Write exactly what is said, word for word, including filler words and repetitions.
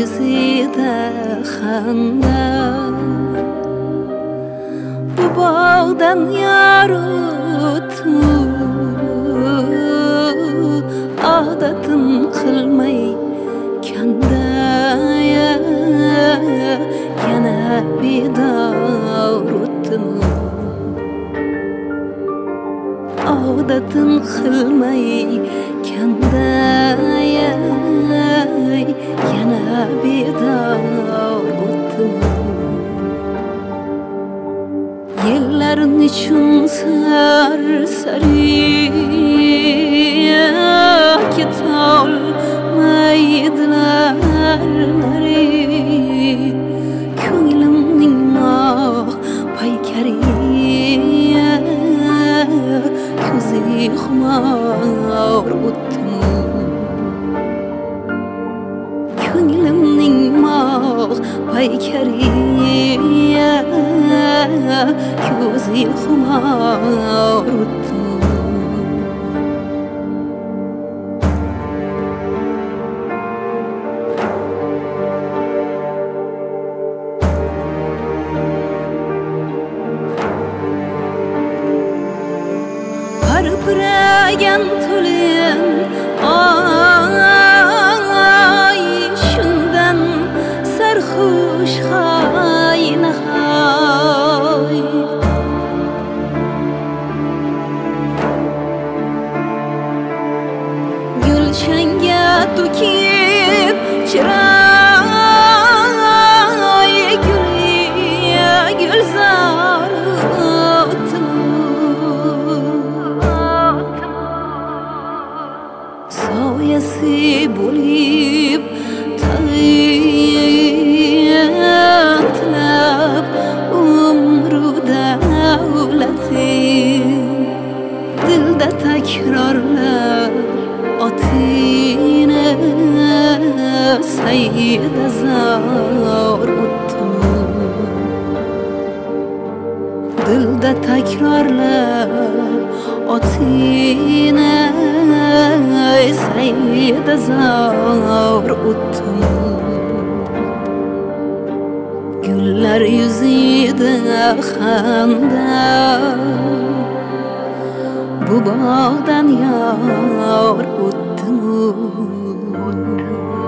yüzüde xanda bu bağdan yar o'tmu odatin qilmay kanda yana bedor o'tmu odatin qilmay kanda yana bedor o'tmu yellarning uchun sarsari ketolmaydilar nari ko'nglimning moh paykari ko'zi xumor o'tmu ko'nglimning moh paykari ko'zi xumor o'tmu parpiragan to'lin ay shundan sarxush haynahay gulshanga to'kib chiray gulga gulzor soyasi bo'lib tayantlab umru davlati dilda takrorlar otini sayda zor o'tmu dilda takrorlar otini sayda zor o'tmu gullar yuzida xanda bu bog'dan yor o'tmu